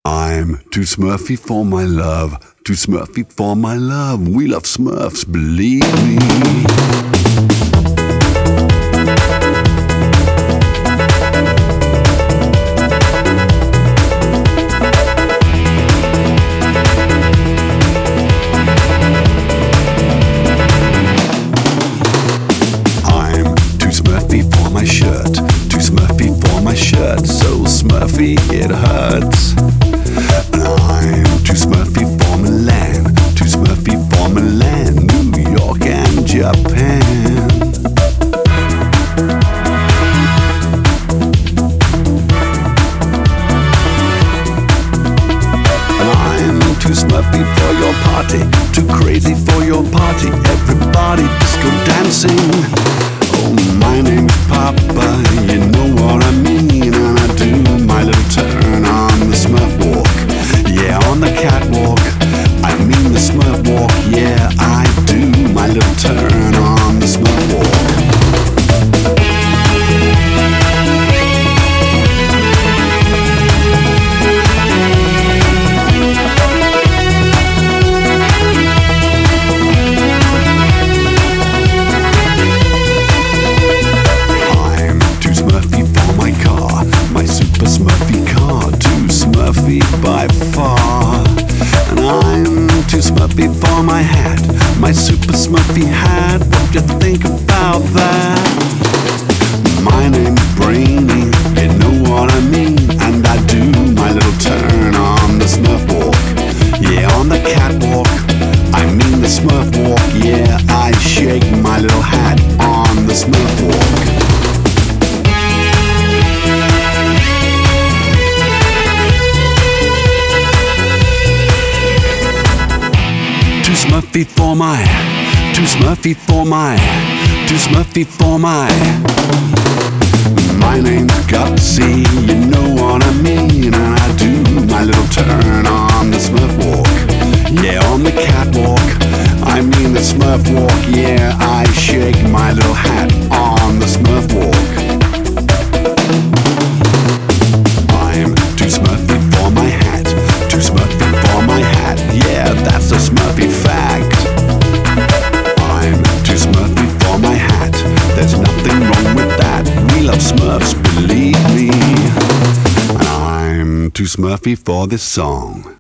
I'm too Smurfy for my love, too Smurfy for my love. We love Smurfs, believe me. For my shirt, too Smurfy for my shirt, so Smurfy it hurts. And I'm too Smurfy for Milan, too Smurfy for Milan, New York and Japan. And I'm too Smurfy for your party, too crazy for your party, everybody disco dancing. Oh, my name's Papa, you know what I mean. And I do my little turn on the Smurf walk. Yeah, on the catwalk, I mean the Smurf walk. Yeah, I do my little turn on the Smurf walk. Smurfy car, too Smurfy by far. And I'm too Smurfy for my hat, my super Smurfy hat. What you think about that? My name's Brainy, you know what I mean. And I do my little turn on the Smurf walk. Yeah, on the catwalk, I mean the Smurf walk. Yeah, I shake my little hat on the Smurf walk. Too Smurfy for my, too Smurfy for my, too Smurfy for my. My name's Gutsy, you know what I mean. And I do my little turn on the Smurf walk. Yeah, on the catwalk, I mean the Smurf walk. Yeah, I shake my little hat on the Smurf walk. I'm too Smurfy for my hat, too Smurfy for my hat. Yeah, that's a Smurfy fact. I'm too Smurfy for my hat, there's nothing wrong with that. We love Smurfs, believe me. And I'm too Smurfy for this song.